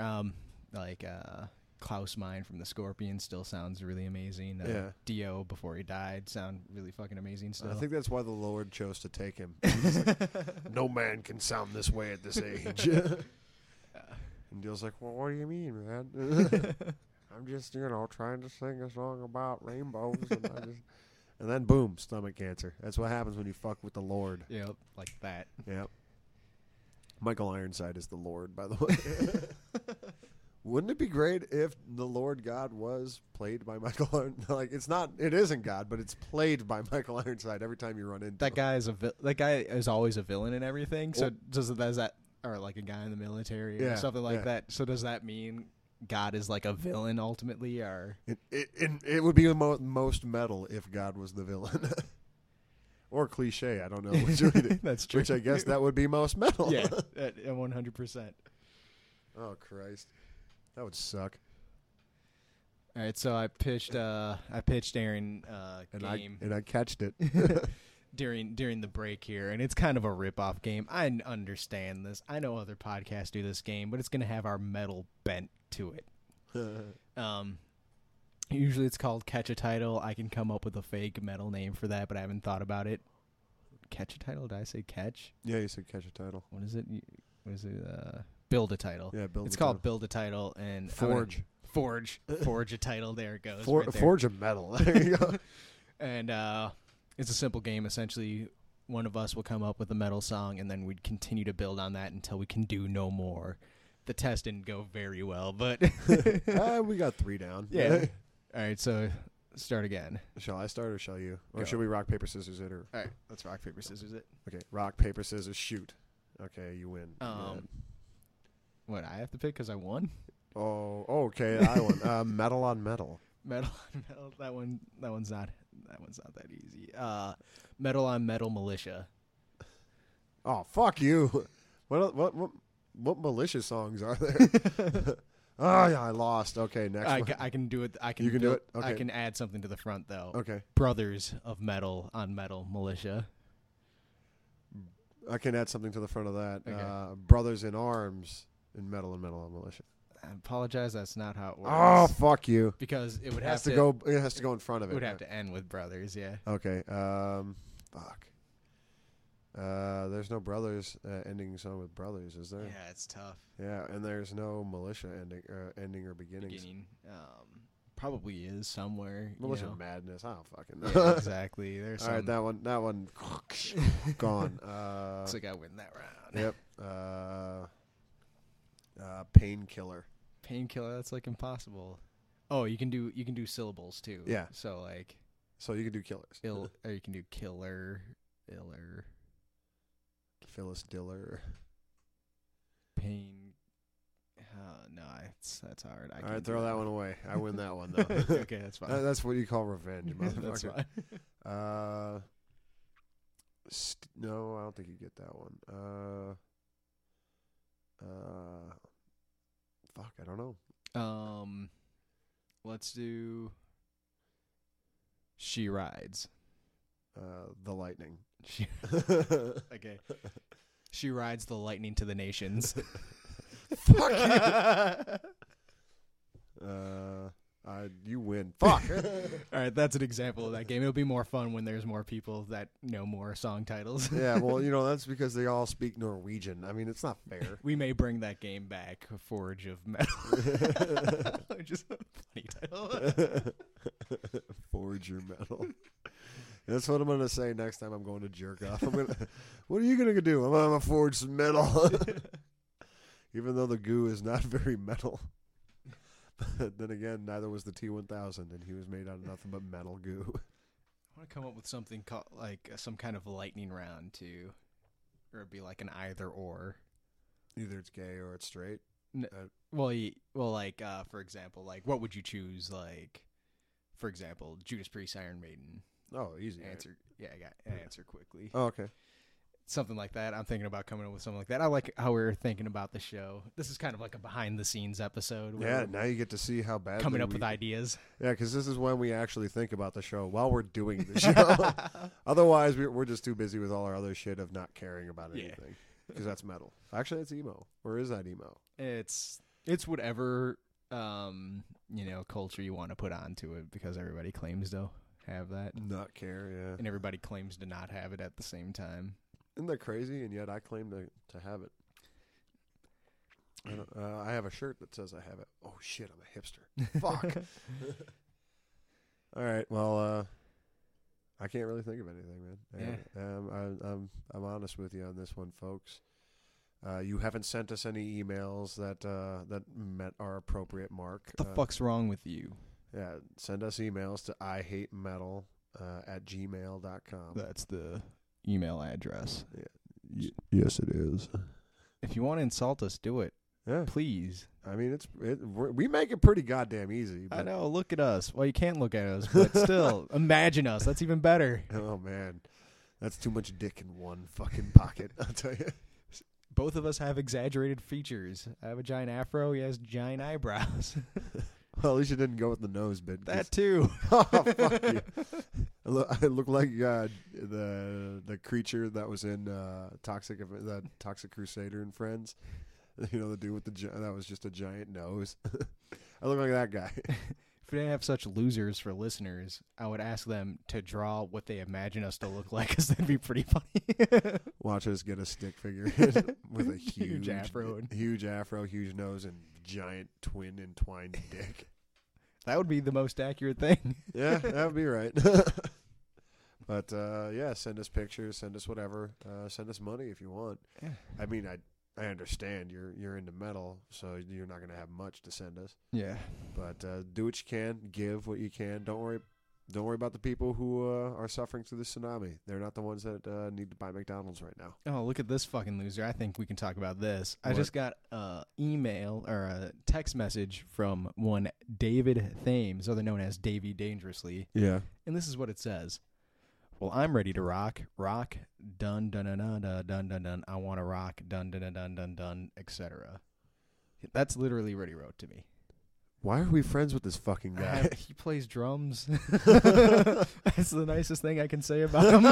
Klaus Meine from the Scorpions still sounds really amazing. Dio before he died sound really fucking amazing still.
I think that's why the Lord chose to take him. He's like, no man can sound this way at this age. And Dio's like, well, what do you mean, man? I'm just, trying to sing a song about rainbows. And then, boom, stomach cancer. That's what happens when you fuck with the Lord.
Yep, like that.
Yep. Michael Ironside is the Lord, by the way. Wouldn't it be great if the Lord God was played by Michael Ironside? Like, it isn't God, but it's played by Michael Ironside every time you run into
That
him.
guy is always a villain in everything. So does that, or like a guy in the military or something like that? So does that mean God is like a villain ultimately, or
It would be the most metal if God was the villain. Or cliche, I don't know which would it-
That's true.
Which I guess that would be most metal.
Yeah, 100%.
Oh Christ, that would suck.
All right, so I pitched Aaron game
And I catched it.
during the break here, and it's kind of a rip-off game. I understand this. I know other podcasts do this game, but it's going to have our metal bent to it. Usually it's called Catch a Title. I can come up with a fake metal name for that, but I haven't thought about it. Catch a Title? Did I say catch?
Yeah, you said catch a title.
What is it? Build a title.
Yeah, build.
It's
a
called
title.
Build a Title, and
Forge.
Forge a title. There it goes.
For,
right there.
Forge a metal. There you go.
And it's a simple game. Essentially, one of us will come up with a metal song, and then we'd continue to build on that until we can do no more. The test didn't go very well, but
We got 3 down.
yeah. All right, so start again.
Shall I start or shall you? Or
Go.
should we rock, paper, scissors it? Or
All right, let's rock, paper, scissors it.
okay, rock, paper, scissors, shoot. Okay, you win.
What, I have to pick because I won?
Oh, okay, I won. Metal on metal.
Metal on metal. That one's not that easy. Metal on metal militia.
Oh, fuck you. What malicious songs are there? Oh yeah, I lost. Okay, next one.
I can do it.
You can do it?
I
Okay.
can add something to the front though.
Okay,
Brothers of Metal on Metal Militia.
I can add something to the front of that.
Okay.
Brothers in Arms in Metal and Metal on Militia.
I apologize. That's not how it works.
Oh, fuck you.
Because it would
It
have
has to go. It has to go in front of
It
it.
would have to end with brothers. Yeah.
Okay. Fuck. there's no brothers ending song with brothers, is there?
Yeah, it's tough.
Yeah, and there's no militia ending or beginnings.
Probably is somewhere.
Militia Madness. I don't fucking know.
Yeah, exactly. There's
All right, that one gone.
Looks like I win that round.
Yep. Painkiller.
Painkiller. That's like impossible. Oh, you can do syllables too.
Yeah.
So like.
So you can do killers.
Or you can do killer, iller,
Phyllis Diller.
pain. No, that's hard.
All right, throw that one away. I win that one though.
Okay, that's fine.
That's what you call revenge,
That's
motherfucker.
fine.
No, I don't think you get that one. Fuck, I don't know.
Let's do. She rides.
The lightning.
Okay. She rides the lightning to the nations.
Fuck you. You win. Fuck.
All right, that's an example of that game. It'll be more fun when there's more people that know more song titles.
Yeah, well, that's because they all speak Norwegian. I mean, it's not fair.
We may bring that game back, Forge of Metal. Just a funny title.
Forge your metal. That's what I'm going to say next time I'm going to jerk off. What are you going to do? I'm going to forge some metal. Even though the goo is not very metal. But then again, neither was the T-1000, and he was made out of nothing but metal goo.
I want to come up with something called like some kind of lightning round too, or it'd be like an either or.
Either it's gay or it's straight.
For example, like what would you choose? Like, for example, Judas Priest, Iron Maiden.
Oh, easy.
Answer. Yeah, I got an answer quickly.
Oh, okay.
Something like that. I'm thinking about coming up with something like that. I like how we're thinking about the show. This is kind of like a behind-the-scenes episode.
Yeah, now you get to see how bad
coming up with ideas.
Yeah, because this is when we actually think about the show while we're doing the show. Otherwise, we're just too busy with all our other shit of not caring about anything. Because that's metal. Actually, it's emo. Or is that emo?
It's whatever culture you want to put onto it, because everybody claims to have that.
Not care, yeah.
And everybody claims to not have it at the same time.
Isn't that crazy? And yet I claim to have it. I have a shirt that says I have it. Oh shit, I'm a hipster. Fuck. All right, well, I can't really think of anything, man.
Yeah.
I'm honest with you on this one, folks. You haven't sent us any emails that met our appropriate mark.
What the fuck's wrong with you?
Yeah, send us emails to ihatemetal @gmail.com.
That's the email address.
Yeah. Yes, it is.
If you want to insult us, do it.
Yeah,
please.
I mean, we make it pretty goddamn easy. But
I know. Look at us. Well, you can't look at us, but still, imagine us. That's even better.
Oh man, that's too much dick in one fucking pocket. I'll tell you.
Both of us have exaggerated features. I have a giant afro. He has giant eyebrows.
Well, at least you didn't go with the nose bit.
That too.
Oh, fuck you. I look like the creature that was in Toxic Crusader and Friends. You know, the dude with that was just a giant nose. I look like that guy.
If we didn't have such losers for listeners, I would ask them to draw what they imagine us to look like, because that'd be pretty funny.
Watch us get a stick figure with a huge
afro,
huge nose, and giant twin entwined dick.
That would be the most accurate thing.
Yeah, that would be right. But send us pictures, send us whatever, send us money if you want.
Yeah.
I mean, I understand you're into metal, so you're not going to have much to send us.
Yeah.
But do what you can, give what you can. Don't worry about the people who are suffering through the tsunami. They're not the ones that need to buy McDonald's right now.
Oh, look at this fucking loser. I think we can talk about this.
What?
I just got an email or a text message from one David Thames, other known as Davey Dangerously.
Yeah.
And this is what it says. Well, I'm ready to rock, dun dun dun dun dun dun dun dun. I want to rock, dun dun dun dun dun dun, etc. That's literally what he wrote to me.
Why are we friends with this fucking guy?
He plays drums. That's the nicest thing I can say about him.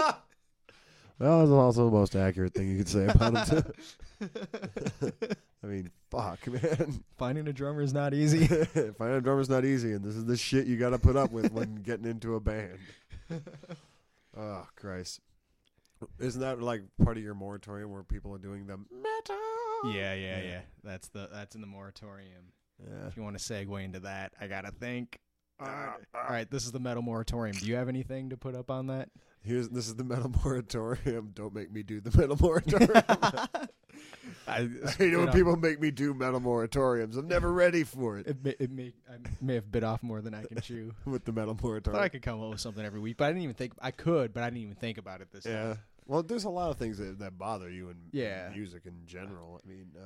Well, that's also the most accurate thing you could say about him, too. I mean, fuck, man.
Finding a drummer is not easy.
Finding a drummer is not easy, and this is the shit you got to put up with when getting into a band. Oh, Christ. Isn't that like part of your moratorium where people are doing the metal?
Yeah. That's in the moratorium.
Yeah.
If you want to segue into that, I gotta think. All right, this is the metal moratorium. Do you have anything to put up on that?
This is the metal moratorium. Don't make me do the metal moratorium. I hate when people make me do metal moratoriums. I'm never ready for it.
I may have bit off more than I can chew.
With the metal
I
moratorium.
thought I could come up with something every week, but I didn't even think I could. But I didn't even think about it this
Yeah.
time.
Well, there's a lot of things that bother you in
Yeah.
music in general. I mean,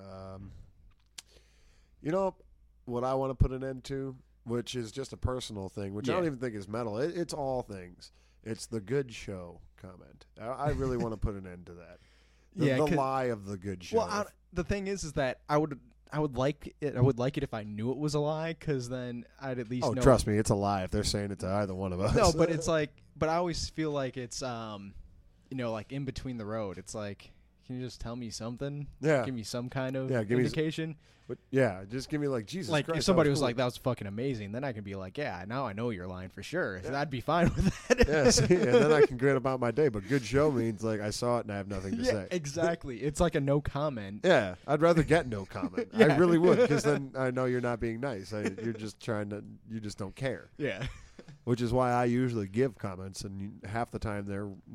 you know what I want to put an end to, which is just a personal thing, which I don't even think is metal. It's all things. It's the good show comment. I really want to put an end to that. The lie of the good show.
Well, the thing is that I would like it. I would like it if I knew it was a lie, because then I'd at least know.
Trust me, it's a lie if they're saying it to either one of us.
No, but it's like, but I always feel like it's like in between the road. It's like, can you just tell me something?
Yeah.
Give me some kind of
give me
indication.
But yeah, just give me like Jesus
Like
Christ.
if somebody was
cool.
like, "That was fucking amazing," then I can be like, "Yeah, now I know you're lying for sure." Yeah. I'd be fine with that.
Yeah, see, and then I can grin about my day. But good show means like I saw it and I have nothing to say.
Exactly. It's like a no comment.
Yeah, I'd rather get no comment.
Yeah.
I really would, because then I know you're not being nice. You're just you just don't care.
Yeah.
Which is why I usually give comments, and half the time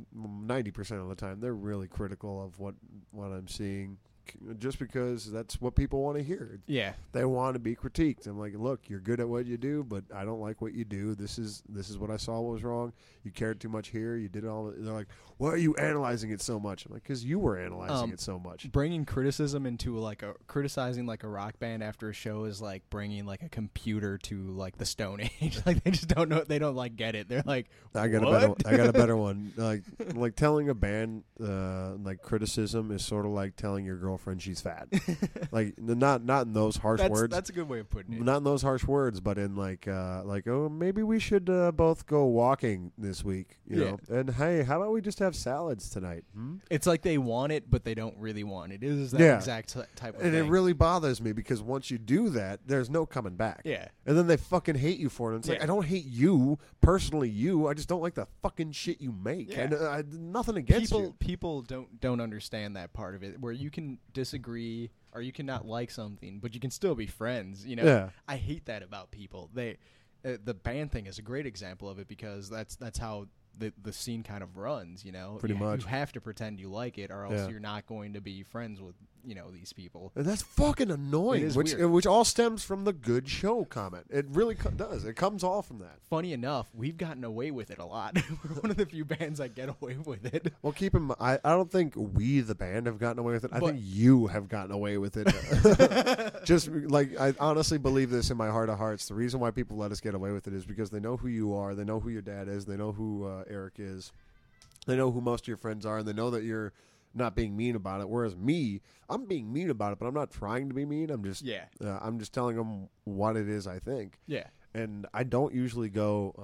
90% of the time, they're really critical of what I'm seeing, just because that's what people want to hear.
Yeah.
They want to be critiqued. I'm like, look, you're good at what you do, but I don't like what you do. This is what I saw was wrong. You cared too much here. You did it all. They're like, why are you analyzing it so much? I'm like, because you were analyzing it so much.
Bringing criticism into criticizing like a rock band after a show is like bringing like a computer to like the Stone Age. Like they just don't know. They don't like get it. They're like,
I got a better one. Like telling a band like criticism is sort of like telling your girlfriend she's fat. Like not in those harsh words.
That's a good way of putting it.
Not in those harsh words, but in like oh, maybe we should both go walking this week, you know. And hey, how about we just have salads tonight?
It's like they want it, but they don't really want it. It is that exact type of thing.
And it really bothers me, because once you do that, there's no coming back.
Yeah.
And then they fucking hate you for it. And it's like, I don't hate you personally. I just don't like the fucking shit you make.
Yeah.
And I nothing against you.
People don't understand that part of it, where you can disagree or you can not like something, but you can still be friends. You know.
Yeah.
I hate that about people. The band thing is a great example of it, because that's how the scene kind of runs, you know.
Pretty much.
You have to pretend you like it, or else you're not going to be friends with, you know, these people.
And that's fucking annoying,
It is
which
weird.
all stems from the good show comment. It really does. It comes all from that.
Funny enough, we've gotten away with it a lot. We're one of the few bands that get away with it.
Well, keep in mind, I don't think we, the band, have gotten away with it. I think you have gotten away with it. Just like, I honestly believe this in my heart of hearts. The reason why people let us get away with it is because they know who you are. They know who your dad is. They know who Eric is. They know who most of your friends are, and they know that you're not being mean about it. Whereas me, I'm being mean about it, but I'm not trying to be mean. I'm just I'm just telling them what it is I think.
Yeah.
And I don't usually go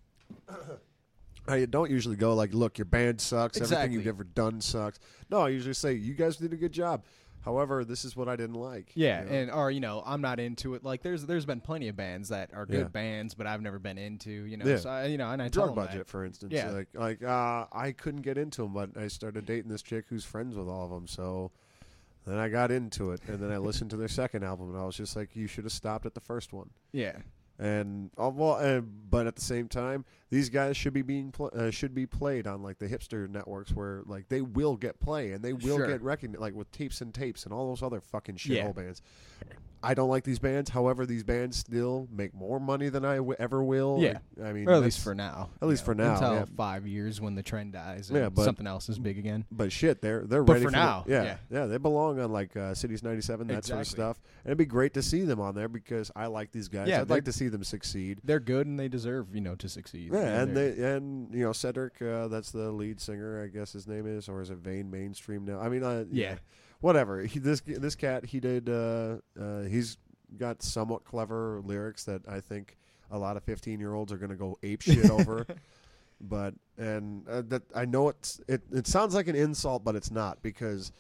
like, look, your band sucks.
Exactly.
Everything you've ever done sucks. No, I usually say, you guys did a good job. However, this is what I didn't like.
Yeah,
you know?
or, you know, I'm not into it. Like, there's been plenty of bands that are good bands, but I've never been into, you know.
Yeah.
So, and I
Drug
tell them
Budget,
that.
for instance.
Yeah.
Like I couldn't get into them, but I started dating this chick who's friends with all of them, so then I got into it, and then I listened to their second album, and I was just like, you should have stopped at the first one.
Yeah.
And but at the same time, these guys should be played on like the hipster networks, where like they will get play and they will get recognized, like with Tapes and Tapes and all those other fucking shithole bands. I don't like these bands. However, these bands still make more money than I ever will.
Yeah.
I mean,
or at least for now.
At least for now.
Until 5 years when the trend dies and
but
something else is big again.
But shit, they're
But
ready
for now,
yeah, they belong on like Cities 97, that sort of stuff. And it'd be great to see them on there, because I like these guys.
Yeah,
I'd like to see them succeed.
They're good and they deserve, you know, to succeed.
Yeah, and you know, Cedric, that's the lead singer, I guess his name is, or is it Vane Mainstream now? I mean,
yeah,
whatever. This cat, he did. He's got somewhat clever lyrics that I think a lot of 15-year-olds are going to go ape shit over. But that I know it sounds like an insult, but it's not, because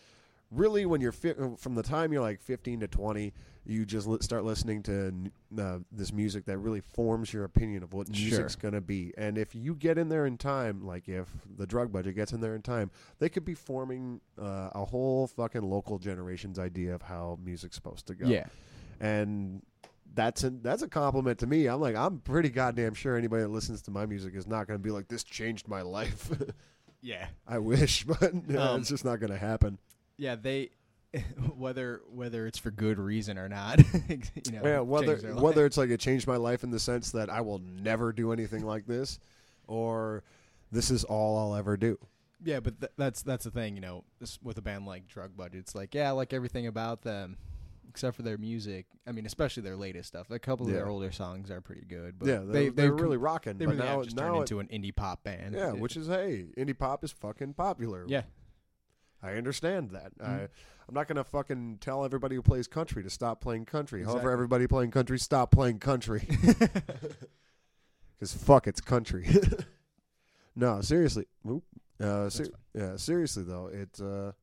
really, when you're from the time you're like 15 to 20, you just start listening to this music that really forms your opinion of what music's going to be. And if you get in there in time, like if the Drug Budget gets in there in time, they could be forming a whole fucking local generation's idea of how music's supposed to go.
Yeah.
And that's a compliment to me. I'm pretty goddamn sure anybody that listens to my music is not going to be like, this changed my life.
Yeah.
I wish, but it's just not going to happen.
Yeah, they whether it's for good reason or not,
whether it's like it changed my life in the sense that I will never do anything like this, or this is all I'll ever do.
Yeah, but that's the thing, with a band like Drug Budget, it's like, yeah, I like everything about them except for their music. I mean, especially their latest stuff. A couple of their older songs are pretty good, but
they're really rocking.
They
but
really
now,
have just turned into an indie pop band.
Yeah, which is, hey, indie pop is fucking popular.
Yeah.
I understand that.
Mm-hmm.
I'm not going to fucking tell everybody who plays country to stop playing country.
Exactly.
However, everybody playing country, stop playing country. Because fuck, it's country. No, seriously. Seriously, though,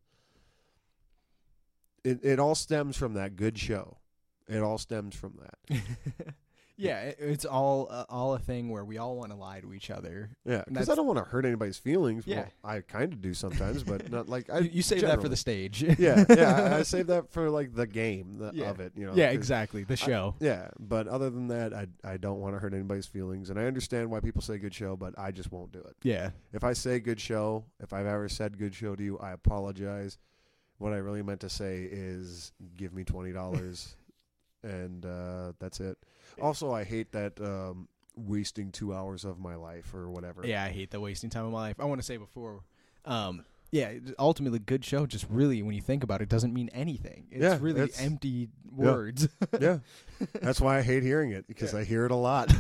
it all stems from that good show. It all stems from that.
Yeah, it's all a thing where we all want to lie to each other.
Yeah, because I don't want to hurt anybody's feelings.
Yeah.
Well, I kind of do sometimes, but not like I.
You save that for the stage.
yeah, I save that for like the game of it.
Yeah, exactly. The show.
But other than that, I don't want to hurt anybody's feelings, and I understand why people say good show, but I just won't do it.
Yeah.
If I say good show, if I've ever said good show to you, I apologize. What I really meant to say is give me $20. And that's it. Also, I hate that wasting 2 hours of my life or whatever.
Yeah, I hate the wasting time of my life. I want to say before, ultimately, good show just really, when you think about it, doesn't mean anything. It's really empty words.
Yeah. That's why I hate hearing it, because I hear it a lot.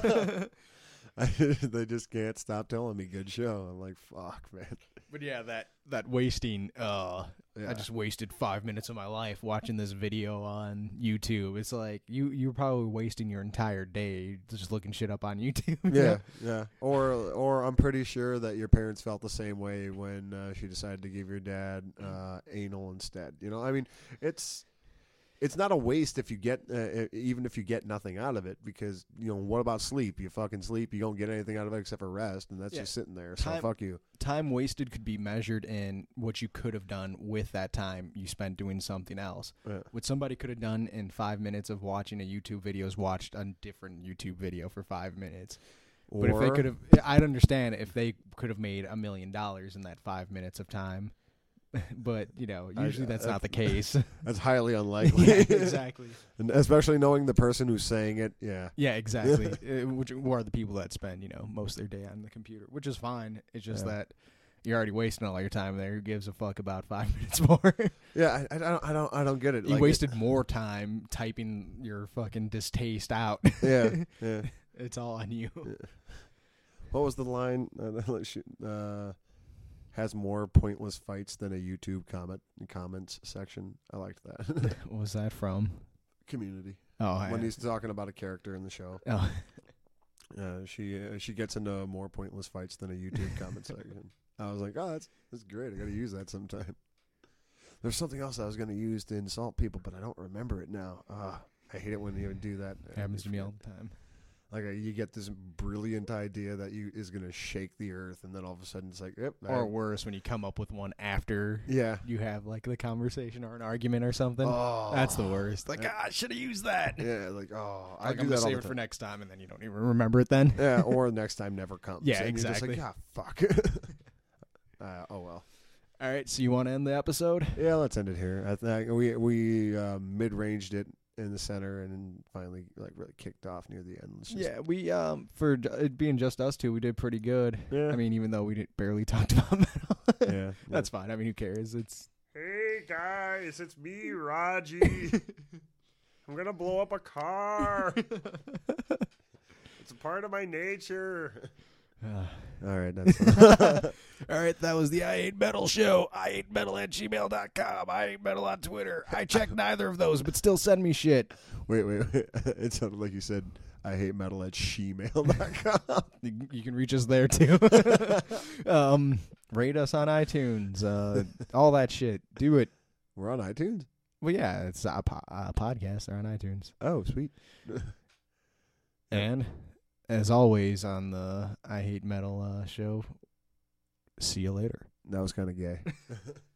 They just can't stop telling me good show. I'm like, fuck, man.
But yeah, that wasting, I just wasted 5 minutes of my life watching this video on YouTube. It's like, you're probably wasting your entire day just looking shit up on YouTube.
Yeah. Or I'm pretty sure that your parents felt the same way when she decided to give your dad anal instead. I mean, it's not a waste if you get even if you get nothing out of it, because what about sleep? You fucking sleep, you don't get anything out of it except for rest, and that's just sitting there. So fuck you.
Time wasted could be measured in what you could have done with that time you spent doing something else.
Yeah.
What somebody could have done in 5 minutes of watching a YouTube video is watched a different YouTube video for 5 minutes. But if they could have, I'd understand if they could have made $1 million in that 5 minutes of time. But, usually that's not the case.
That's highly unlikely.
Yeah, exactly.
And especially knowing the person who's saying it, yeah.
Yeah, exactly. Who are the people that spend, most of their day on the computer, which is fine. It's just that you're already wasting all your time there. Who gives a fuck about 5 minutes more?
Yeah, I don't get it.
You wasted more time typing your fucking distaste out.
Yeah.
It's all on you.
Yeah. What was the line? Has more pointless fights than a YouTube comments section. I liked that.
What was that from?
Community.
Oh,
when he's talking about a character in the show.
Oh.
She gets into more pointless fights than a YouTube comment section. I was like, oh, that's great. I got to use that sometime. There's something else I was going to use to insult people, but I don't remember it now. I hate it when you do that.
It happens to me all the time.
Like you get this brilliant idea that is going to shake the earth, and then all of a sudden it's like, yep.
Or worse, when you come up with one after you have like the conversation or an argument or something.
Oh,
that's the worst. Like, I should have used that.
Yeah, like,
I'm going to save it for next time, and then you don't even remember it then.
Yeah, or next time never comes.
Yeah,
and
exactly.
You're just like, fuck. Oh, well.
All right, so you want to end the episode?
Yeah, let's end it here. I think we mid-ranged it in the center, and then finally really kicked off near the end.
We for it being just us two, we did pretty good.
Yeah.
I mean, even though we barely talked about metal.
Yeah.
That's fine. I mean, who cares?
Hey guys, it's me, Raji. I'm gonna blow up a car. It's a part of my nature. All right, that's
all right. That was the I Hate Metal show. IHateMetal@gmail.com. I Hate Metal on Twitter. I check neither of those, but still send me shit.
Wait. It sounded like you said I Hate Metal at shemail.com.
You can reach us there too. Rate us on iTunes. All that shit. Do it.
We're on iTunes?
Well, yeah, it's a podcast. They're on iTunes.
Oh, sweet.
And as always on the I Hate Metal show, see you later.
That was kind of gay.